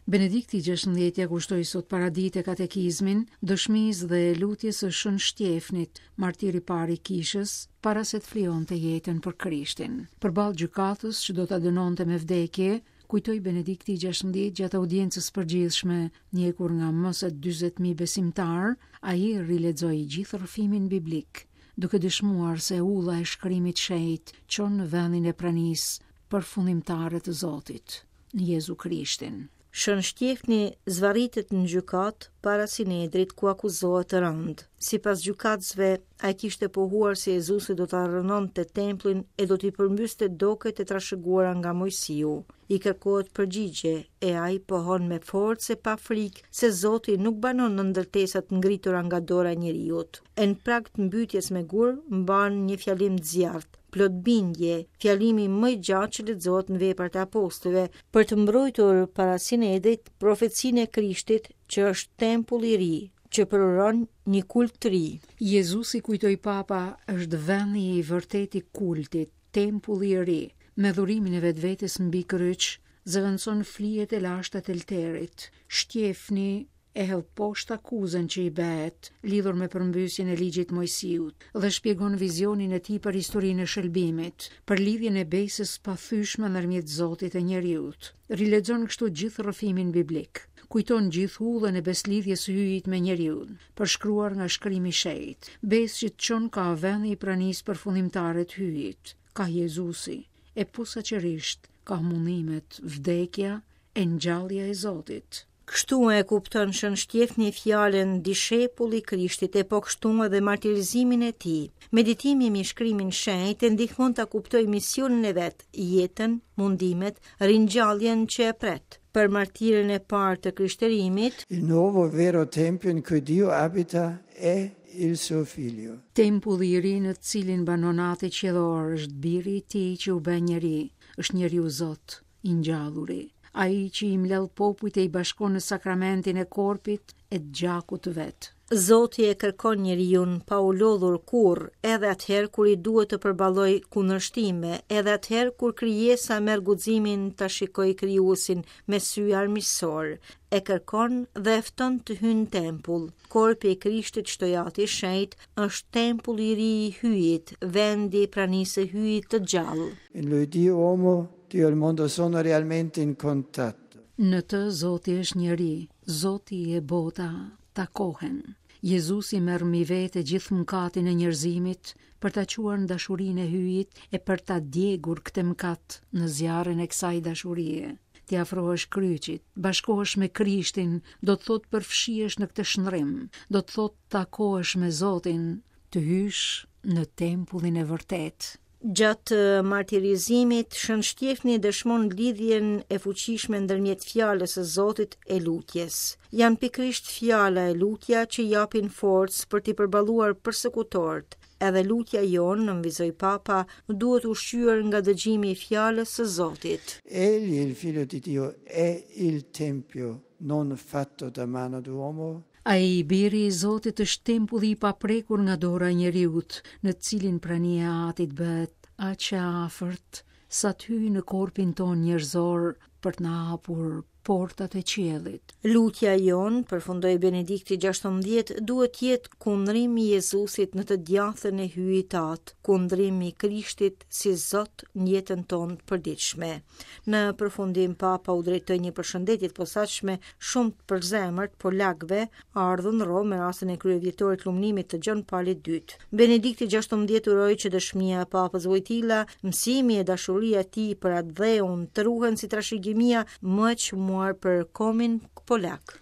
Benedikti XVI kushtoi sot paradite katekizmin, dëshmisë dhe lutjes së Shën Shtjefnit, martiri i parë i kishës, para se të flionte jetën për Krishtin. Përballë gjykatës që do ta dënonte me vdekje, kujtoi Benedikti XVI gjatë audiencës përgjithshme, njekur nga më se 40.000 besimtar, ai rilexoi gjithë rrëfimin biblik, duke dëshmuar se ulla e shkrimit shenjtë çon në vendin e pranisë përfundimtare të Zotit, në Jezu Krishtin. Shën Shtjefni zvarritet në gjykat para Sinedrit ku akuzohet të rënd. Sipas gjykatësve, ai kishte pohuar se Jezusi do ta rënonte templin e do t'i përmbyste doket e trashëguara nga Mojsiu. I kërkohet përgjigje e ai pohon me forcë e pa frikë se Zoti nuk banon në ndërtesat ngritura nga dora e njeriut. E në prag të mbytjes me gur mban një fjalim të zjarrt, plot bindje, fjalimi më i gjatë që lexohet në Veprat e Apostujve, për të mbrojtur para Sinedrit profecinë e Krishtit që është tempulli i ri, që përuron një kult të ri. Jezusi, kujtoi Papa, është vendi i vërtet i kultit, tempulli i ri. Me dhurimin e vetvetes mbi kryq, zëvendëson flijet e lashta të alterit. Shtjefni e hedh poshtë akuzën që i bëhet, lidhur me përmbysjen e ligjit Mojsiut, dhe shpjegon vizionin e tij për historinë e shëlbimit, për lidhjen e besës pathyeshme ndërmjet Zotit e njeriut. Rilexon kështu gjithë rrëfimin biblik. Kujton gjithë ullën e beslidhjes së hyjit me njeriun, përshkruar nga shkrimi i shenjtë. Besë që çon ka vendi i pranisë përfundimtare të hyjit, ka Jezusi, e posaçërisht ka mundimet, vdekja e ngjallja e Zotit. Kështu e kupton Shën Shtjefni fjalën dishepulli i Krishtit, e po kështu edhe martirizimin e tij. Meditimi mbi shkrimin e shenjtë ndihmon ta kuptoj misionin e vet, jetën, mundimet, ringjalljen që e pret. Për martirën e parë të krishterimit, il nuovo vero tempio in cui Dio abita è il suo figlio. Tempulli i ri në të cilin banon Ati qiellor është biri i tij që u bë njeri, është njeriu Zot, i ngjalluri. Ai që i mledh popujt e i bashkon në sakramentin e korpit e të gjakut të vet. Zoti e kërkon njeriu pa u lodhur kurrë, edhe atëherë kur i duhet të përballoj kundërshtime, edhe atëherë kur krijesa merr guximin ta shikojë krijuesin me sy armiqësor. E kërkon dhe e fton të hyjë në tempull. Korpi i Krishtit, shtojati i shenjtë, është tempulli i ri i hyjit, vendi i pranisë së hyjit të gjallë. In lui Dio uomo, Dio e il mondo sono realmente in contatto. Në të Zoti është njeri, Zoti e bota takohen. Jezusi merr mbi vete gjithë mëkatin e njerëzimit për ta quar në dashurinë e hyjit e për ta djegur këtë mëkat në zjarrin e kësaj dashurie. Ti afrohesh kryqit, bashkohesh me Krishtin, do të thotë përfshihesh në këtë shndrim, do të thotë takohesh me Zotin, të hysh në tempullin e vërtet. Gjatë martirizimit, Shën Shtjefni dëshmon lidhjen e fuqishme ndërmjet fjalës së Zotit e lutjes. Janë pikërisht fjala e lutja që japin forcë për t'i përballuar përsekutorët. Edhe lutja jonë, nënvizoi Papa, duhet ushqyer nga dëgjimi i fjalës së Zotit. Egli, il figlio di Dio, è il tempio non fatto da mano d'uomo. Ai biri i Zotit është tempulli i paprekur nga dora e njeriut, në cilin prania e Atit bëhet aq e afërt sa të hyjë në korpin ton njerëzor për të na hapur portat e qiellit. Lutja jon, përfundoi Benedikti XVI, duhet jetë kundrimi i Jezusit në të djathën e hyjit atë, kundrimi i Krishtit si Zot në jetën tonë të përditshme. Në përfundim Papa u drejtoi një përshëndetje të posaçme shumë të përzemërt polakëve, ardhur në Rom me rastin e kryevjetorit lumënimit të Gjon Paulit II. Benedikti XVI uroi që dëshmia e Papës Wojtyla, mësimi e dashuria e tij për atë dheun të ruhen si trashëgimia më e çmuar për komin polak.